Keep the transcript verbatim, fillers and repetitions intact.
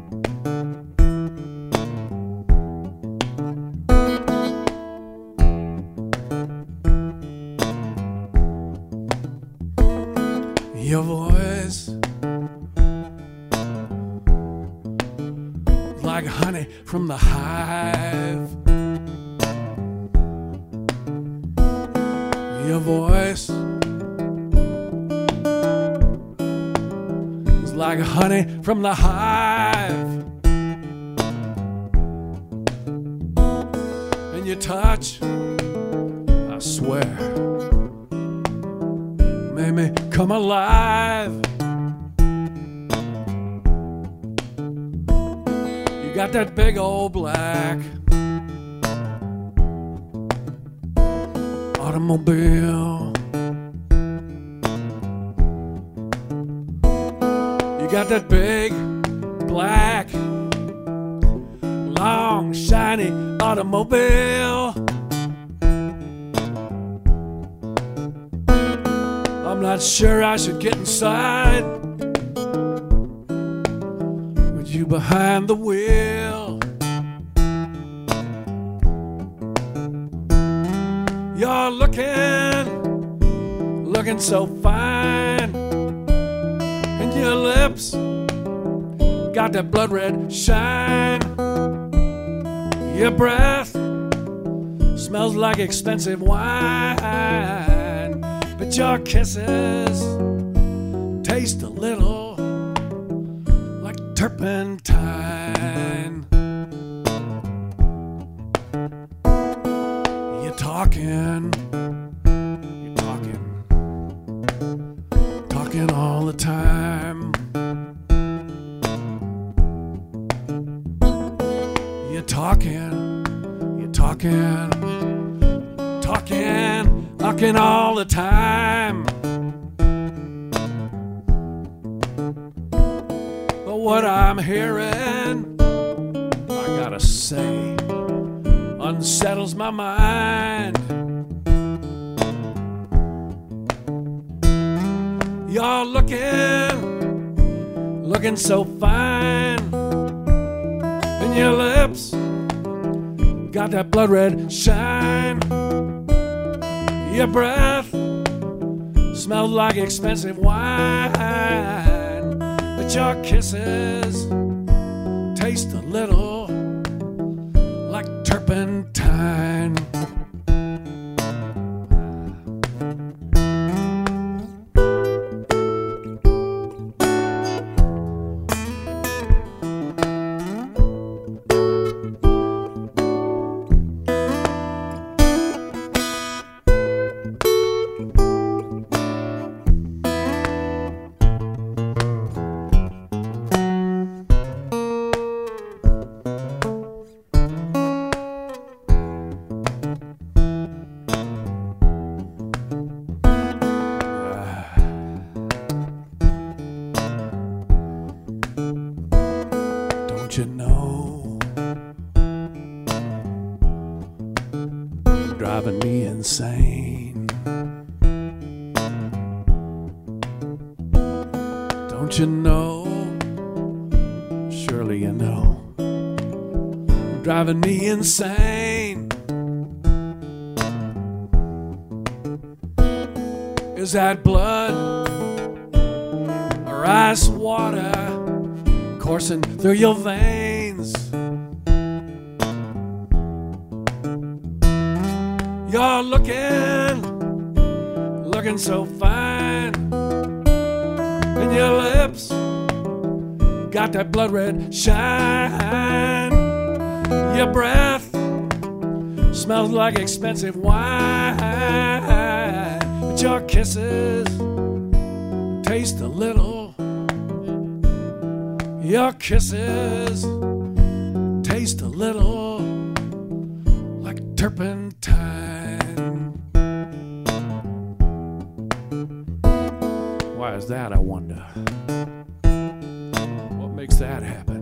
Your voice like honey from the hive. Your voice is like honey from the hive. And your touch, I swear, made me come alive. You got that big old black automobile. You got that big black long shiny automobile. I'm not sure I should get inside with you behind the wheel. You're looking, looking so fine, and your lips got that blood red shine. Your breath smells like expensive wine, but your kisses taste a little like turpentine. You're talking, you're talking, talking all the time. You're talking, you're talking, talking, talking all the time. But what I'm hearing, I gotta say, unsettles my mind. You're looking, looking so fine, and your lips got that blood red shine. Your breath smells like expensive wine, but your kisses taste a little like turpentine. Don't you know, you're driving me insane. Don't you know, surely you know, you're driving me insane. Is that blood or ice water coursing through your veins? You're looking, looking so fine, and your lips got that blood red shine. Your breath smells like expensive wine, but your kisses taste a little. Your kisses taste a little like turpentine. Why is that, I wonder? What makes that happen?